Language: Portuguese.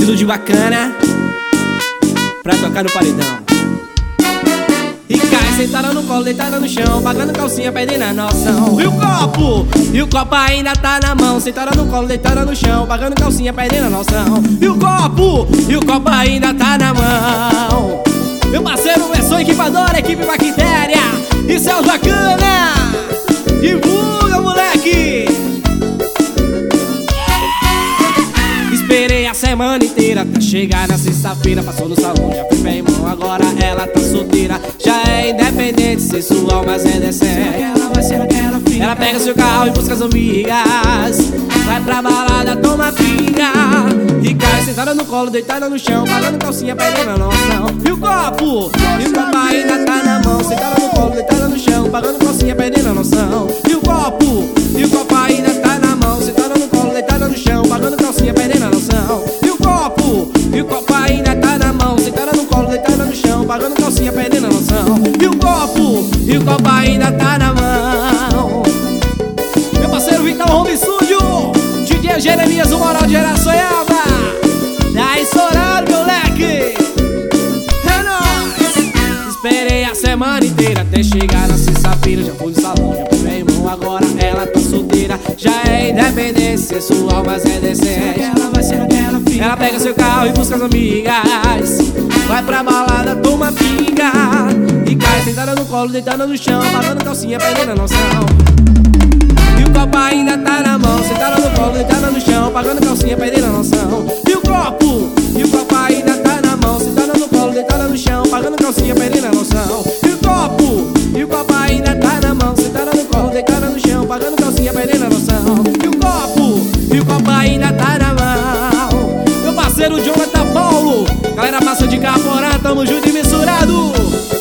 estilo de bacana pra tocar no paredão. E cai sentada no colo, deitada no chão, pagando calcinha, perdendo a noção. E o copo? E o copo ainda tá na mão, sentada no colo, deitada no chão, pagando calcinha, perdendo a noção. E o copo? E o copo ainda tá na mão. Meu parceiro, versão equipadora, equipe bactéria. Isso é o bacana. Divulga, moleque. Esperei a semana inteira até chegar na sexta-feira. Passou no salão, já fui meu irmão, agora ela tá solteira. Já é independente, sensual, mas é decente. Ela vai ser aquela filha. Ela pega seu carro e busca as amigas, vai pra balada, toma pinga. E cai sentada no colo, deitada no chão, pagando calcinha, perdendo a noção. E o copo? E o copo ainda tá na mão, sentada no colo, deitada no chão, pagando calcinha, perdendo a noção. E o copo? E o copo ainda tá na mão, sentada no colo, deitada no chão, pagando calcinha, perdendo a noção. E o copo? E o copo ainda tá na mão, sentada no colo, deitada no chão, pagando calcinha, perdendo a noção. E o copo? E o copo ainda tá na mão. Meu parceiro Vital Home Studio, DJ Jeremias, o moral de Araçoiaba. Daí estourado, moleque. É nóis. Esperei a semana inteira até chegar na sexta-feira. Já fui no salão, já fui meu irmão, agora ela tá solteira. Já é independente, sensual, mas é decente. Ela vai ser aquela filha. Ela pega seu carro e busca as amigas, vai pra balada, toma pinga. E cai sentada no colo, deitada no chão, pagando calcinha, perdendo a noção. E o copo ainda tá na mão, sentada no colo, deitada no chão, pagando calcinha, perdendo a noção. E o copo? E o copo ainda tá na mão, sentada no colo, deitada no chão, pagando calcinha, perdendo a noção. E o copo? E o copo ainda tá na mão, sentada no colo, deitada no chão, pagando calcinha, perdendo a noção. E o copo? E o copo ainda tá na mão. Meu parceiro Jonathan Paulo, galera passa de Caporã, tamo junto e misturado.